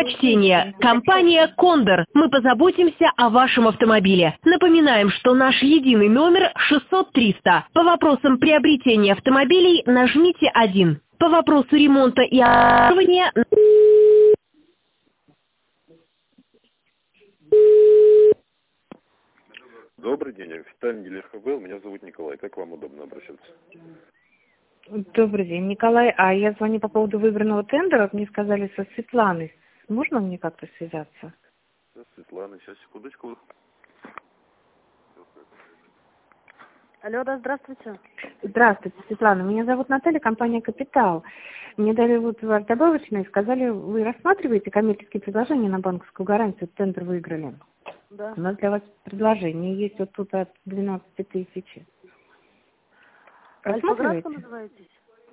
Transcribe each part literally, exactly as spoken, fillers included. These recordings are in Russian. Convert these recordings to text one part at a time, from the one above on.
предпочтение. Компания «Кондор». Мы позаботимся о вашем автомобиле. Напоминаем, что наш единый номер шестьсот триста. По вопросам приобретения автомобилей нажмите один. По вопросу ремонта и обслуживания... Добрый день, официальный дилер ХБ, меня зовут Николай. Как вам удобно обращаться? Добрый день, Николай. А я звоню по поводу выбранного тендера. Мне сказали со Светланой. Можно мне как-то связаться? Сейчас, Светлана, сейчас, секундочку. Алло, да, здравствуйте. Здравствуйте, Светлана. Меня зовут Наталья, компания «Капитал». Мне дали вот ваш добавочный и сказали, вы рассматриваете коммерческие предложения на банковскую гарантию, тендер выиграли. Да. У нас для вас предложение есть вот тут от двенадцати тысяч. Альфа-Град вы называетесь?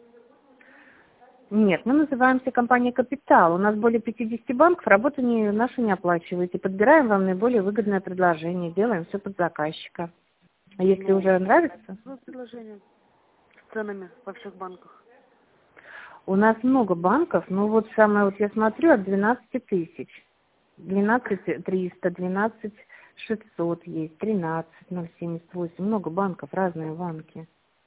Нет, мы называемся компания «Капитал». У нас более пятидесяти банков, работу не, нашу не оплачиваете. Подбираем вам наиболее выгодное предложение, делаем все под заказчика. А если Ну, уже нравится? Что предложение с ценами во всех банках? У нас много банков, но вот самое, вот я смотрю, от двенадцати тысяч. двенадцать триста, двенадцать шестьсот есть, тринадцать ноль семьдесят восемь. Много банков, разные банки.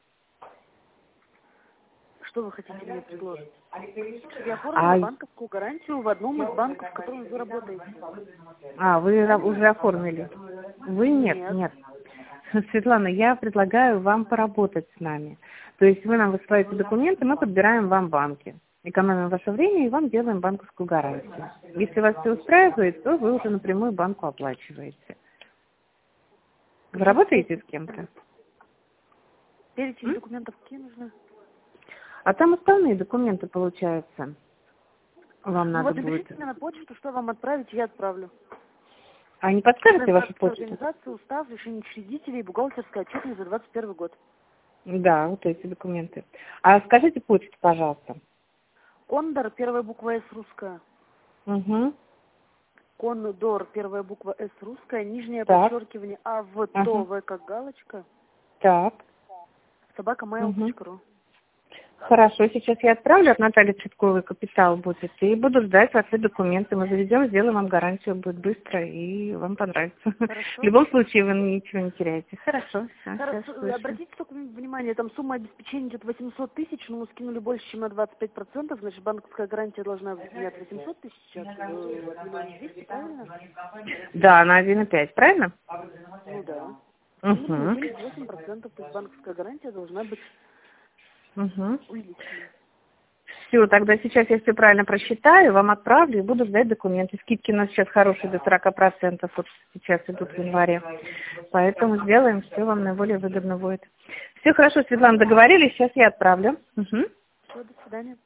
Что вы хотите мне предложить? Я оформила А... банковскую гарантию в одном из банков, в котором вы работаете. А, вы уже оформили? Вы нет, нет. нет. Светлана, я предлагаю вам поработать с нами. То есть вы нам высылаете документы, мы подбираем вам банки. Экономим ваше время и вам делаем банковскую гарантию. Если вас все устраивает, то вы уже напрямую банку оплачиваете. Вы работаете с кем-то? Перечень М? документов какие нужны? А там остальные документы, получается. Вам ну надо вот будет... напишите мне на почту, что вам отправить, я отправлю. А не подскажете вашу почту? Организация, устав, решение учредителей, бухгалтерская отчетность за двадцать первый год. Да, вот эти документы. А скажите почту, пожалуйста. Кондор, первая буква С русская. Угу. Кондор, первая буква С русская, нижнее так. подчеркивание А, В, ага. То, В как галочка. Так. собака mail точка ру. Хорошо, сейчас я отправлю от Натальи Цветковой «Капитал» будет, и буду ждать ваши документы. Мы заведем, сделаем вам гарантию, будет быстро, и вам понравится. Хорошо. В любом случае вы ничего не теряете. Хорошо. Все, Хорошо. Обратите только внимание, там сумма обеспечения идет восемьсот тысяч, но мы скинули больше, чем на двадцать пять процентов, значит, банковская гарантия должна быть не от восемьсот тысяч, а от миллиона двести, правильно? Да, на один и пять, правильно? Ну да. Угу. семьдесят восемь процентов, то есть банковская гарантия должна быть угу. увеличена. Все, тогда сейчас я все правильно просчитаю, вам отправлю и буду ждать документы. Скидки у нас сейчас хорошие, до сорока процентов, вот сейчас идут в январе. Поэтому сделаем, все вам наиболее выгодно будет. Все хорошо, Светлана, договорились, сейчас я отправлю. Угу. Все, до свидания.